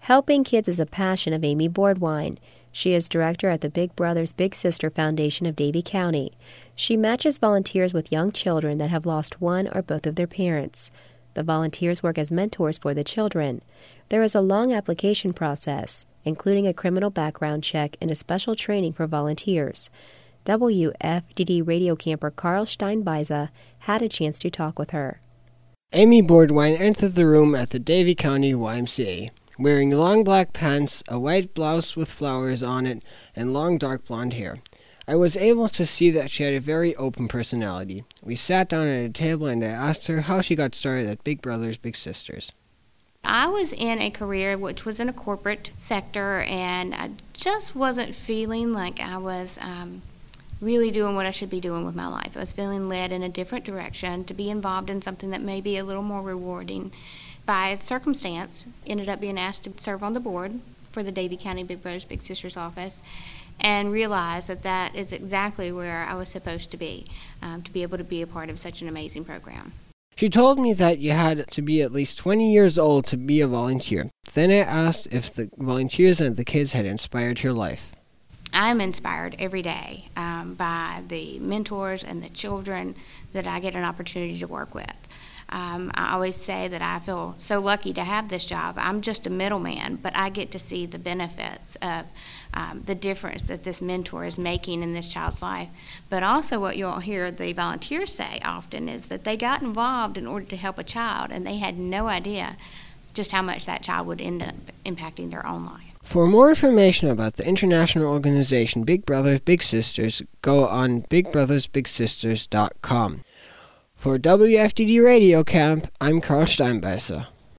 Helping kids is a passion of Amy Boardwine. She is director at the Big Brothers Big Sister Foundation of Davie County. She matches volunteers with young children that have lost one or both of their parents. The volunteers work as mentors for the children. There is a long application process, including a criminal background check and a special training for volunteers. WFDD radio camper Carl Steinbeise had a chance to talk with her. Amy Boardwine entered the room at the Davie County YMCA, wearing long black pants, a white blouse with flowers on it, and long dark blonde hair. I was able to see that she had a very open personality. We sat down at a table and I asked her how she got started at Big Brothers Big Sisters. I was in a career which was in a corporate sector, and I just wasn't feeling like I was really doing what I should be doing with my life. I was feeling led in a different direction to be involved in something that may be a little more rewarding. By circumstance, ended up being asked to serve on the board for the Davie County Big Brothers Big Sisters office, and realized that that is exactly where I was supposed to be able to be a part of such an amazing program. She told me that you had to be at least 20 years old to be a volunteer. Then I asked if the volunteers and the kids had inspired your life. I'm inspired every day by the mentors and the children that I get an opportunity to work with. I always say that I feel so lucky to have this job. I'm just a middleman, but I get to see the benefits of the difference that this mentor is making in this child's life. But also what you'll hear the volunteers say often is that they got involved in order to help a child, and they had no idea just how much that child would end up impacting their own life. For more information about the international organization Big Brothers Big Sisters, go on bigbrothersbigsisters.com. For WFDD Radio Camp, I'm Carl Steinbeise.